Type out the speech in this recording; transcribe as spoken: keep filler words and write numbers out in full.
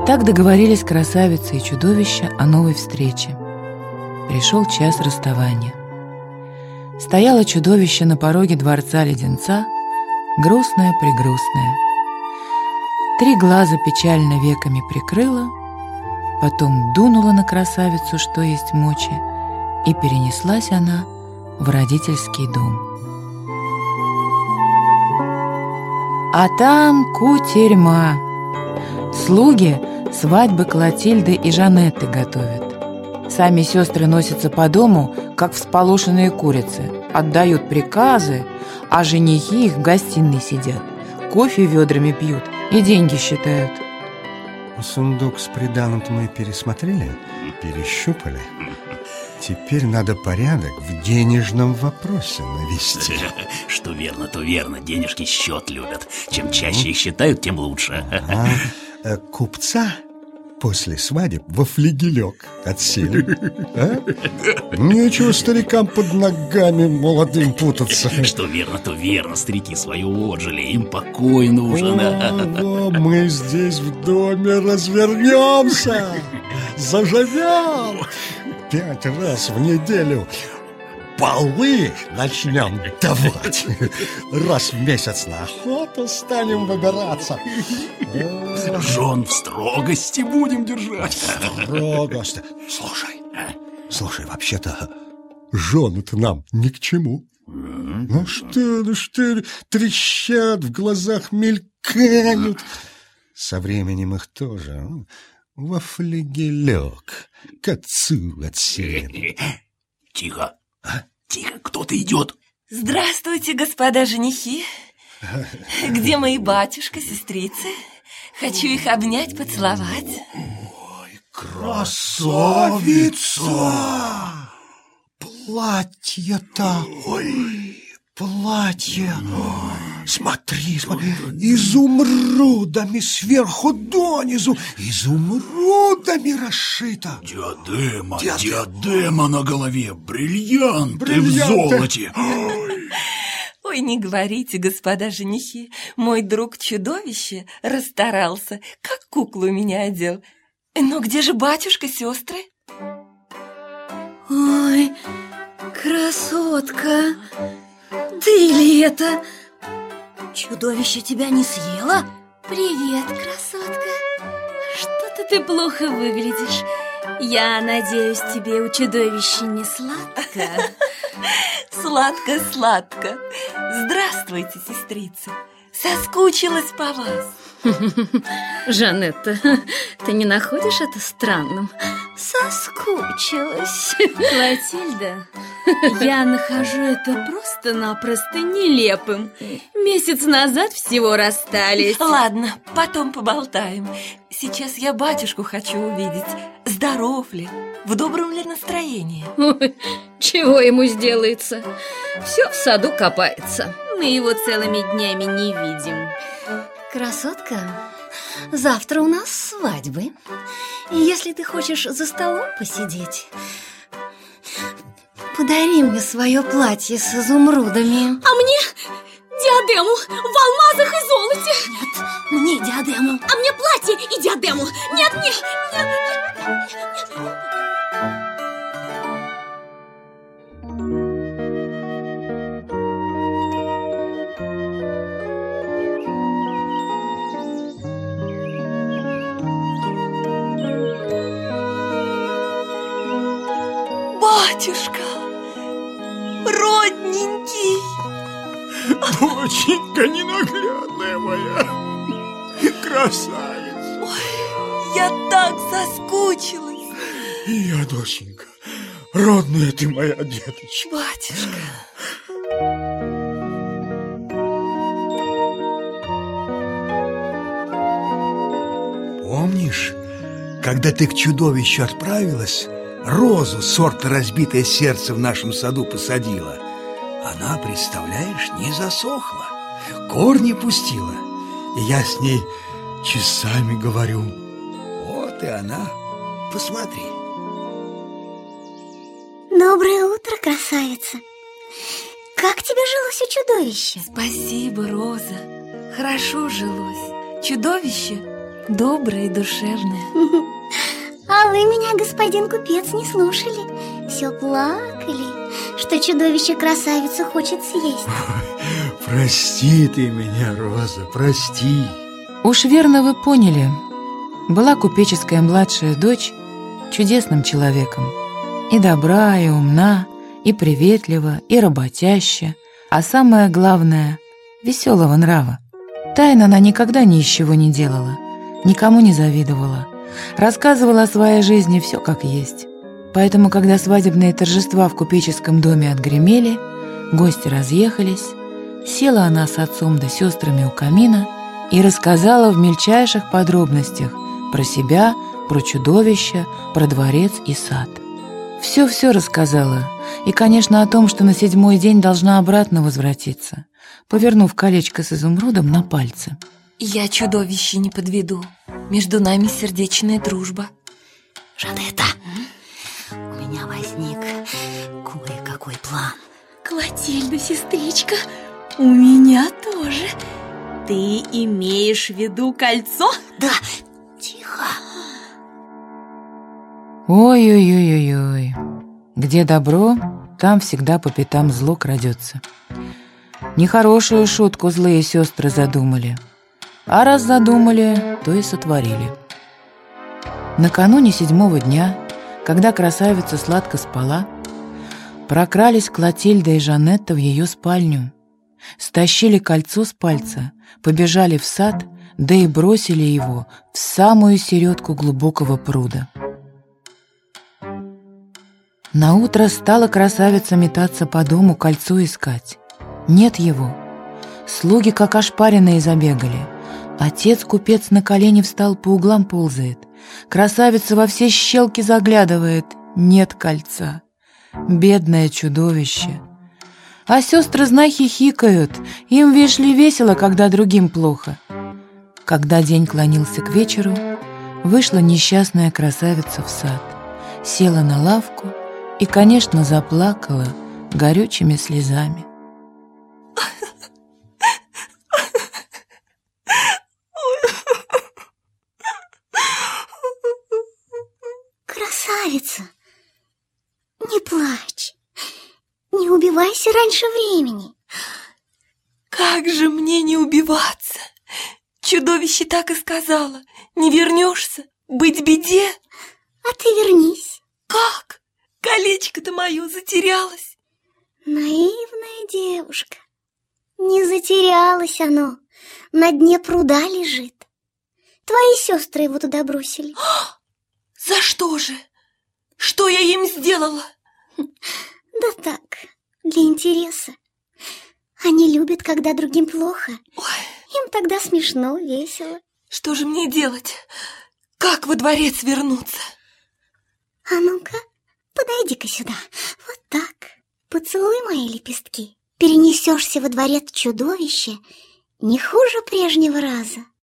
Так договорились красавица и чудовище о новой встрече. Пришел час расставания. Стояло чудовище на пороге дворца леденца, грустное-прегрустное. Три глаза печально веками прикрыла, потом дунула на красавицу, что есть мочи, и перенеслась она в родительский дом. А там кутерьма. Слуги свадьбы Клотильды и Жанетты готовят. Сами сестры носятся по дому, как всполошенные курицы, отдают приказы, а женихи их в гостиной сидят, кофе ведрами пьют и деньги считают. Сундук с приданым мы пересмотрели, перещупали. Теперь надо порядок в денежном вопросе навести. Что верно, то верно. Денежки счет любят. Чем чаще их считают, тем лучше. А купца после свадеб во флигелек отселим. А? Нечего старикам под ногами молодым путаться. Что верно, то верно. Старики свою отжили, им покой нужен. О, мы здесь в доме развернемся, заживем. Пять раз в неделю полы начнем давать. Раз в месяц на охоту станем выбираться. Жен в строгости будем держать. Строгость. Слушай, слушай, вообще-то жены-то нам ни к чему. Ну что, ну что, трещат, в глазах мелькают. Со временем их тоже во флигелек к отцу отселим. Тихо, а? Тихо, кто-то идет. Здравствуйте, господа женихи. Где мои батюшка, сестрицы? Хочу их обнять, поцеловать. Ой, красавица! Платье-то! Ой, платье! Смотри, смотри, изумрудами сверху донизу, изумрудами расшито. Диадема, Диадема, диадема на голове, бриллианты, бриллианты. в золоте. Ой. Ой, не говорите, господа женихи, мой друг-чудовище расстарался, как куклу меня одел. Но где же батюшка, сестры? Ой, красотка, ты ли это? Чудовище тебя не съело? Привет, красотка. Что-то ты плохо выглядишь. Я надеюсь, тебе у чудовища не сладко? Сладко-сладко. Здравствуйте, сестрица. Соскучилась по вас. Жанетта, ты не находишь это странным? Соскучилась. Клотильда, я нахожу это просто-напросто нелепым. Месяц назад всего расстались. Ладно, потом поболтаем. Сейчас я батюшку хочу увидеть. Здоров ли? В добром ли настроении? Ой, чего ему сделается? Все в саду копается. Мы его целыми днями не видим. Красотка, завтра у нас свадьбы. И если ты хочешь за столом посидеть, подари мне свое платье с изумрудами. А мне диадему в алмазах и золоте. Нет, мне диадему. А мне платье и диадему. Нет, нет, нет, нет, нет. Батюшка, родненький. Доченька ненаглядная моя, красавица. Ой, я так соскучилась. И я, доченька, родная ты моя деточка. Батюшка. Помнишь, когда ты к чудовищу отправилась, розу сорта «Разбитое сердце» в нашем саду посадила? Она, представляешь, не засохла, корни пустила. И я с ней часами говорю. Вот и она, посмотри. Доброе утро, красавица. Как тебе жилось у чудовища? Спасибо, Роза. Хорошо жилось. Чудовище добрая и душевная. А вы меня, господин купец, не слушали. Все плакали, что чудовище красавицу хочет съесть. Прости ты меня, Роза, прости. Уж верно вы поняли, была купеческая младшая дочь чудесным человеком. И добра, и умна, и приветлива, и работяща, а самое главное — веселого нрава. Тайно она никогда ни из чего не делала, никому не завидовала, рассказывала о своей жизни все как есть. Поэтому, когда свадебные торжества в купеческом доме отгремели, гости разъехались, села она с отцом да сестрами у камина и рассказала в мельчайших подробностях про себя, про чудовище, про дворец и сад. Все-все рассказала, и, конечно, о том, что на седьмой день должна обратно возвратиться, повернув колечко с изумрудом на пальце. Я чудовище не подведу. Между нами сердечная дружба. Жанетта, у меня возник кое-какой план. Клотильда, сестричка, у меня тоже. Ты имеешь в виду кольцо? Да, тихо. Ой-ой-ой-ой-ой. Где добро, там всегда по пятам зло крадется. Нехорошую шутку злые сестры задумали. А раз задумали, то и сотворили. Накануне седьмого дня, когда красавица сладко спала, прокрались Клотильда и Жанетта в ее спальню, стащили кольцо с пальца, побежали в сад, да и бросили его в самую середку глубокого пруда. Наутро стала красавица метаться по дому, кольцо искать. Нет его. Слуги, как ошпаренные, забегали. Отец-купец на колени встал, по углам ползает. Красавица во все щелки заглядывает. Нет кольца. Бедное чудовище. А сестры, знай, хихикают. Им, видишь ли, весело, когда другим плохо. Когда день клонился к вечеру, вышла несчастная красавица в сад, села на лавку и, конечно, заплакала горючими слезами. Красавица, не плачь, не убивайся раньше времени. Как же мне не убиваться? Чудовище так и сказала. Не вернешься, быть беде. А ты вернись. Как? Колечко-то мое затерялось. Наивная девушка. Не затерялось оно. На дне пруда лежит. Твои сестры его туда бросили. За что же? Что я им сделала? Да так, для интереса. Они любят, когда другим плохо. Ой. Им тогда смешно, весело. Что же мне делать? Как во дворец вернуться? А ну-ка, подойди-ка сюда. Вот так. Поцелуй мои лепестки. Перенесешься во дворец чудовища не хуже прежнего раза.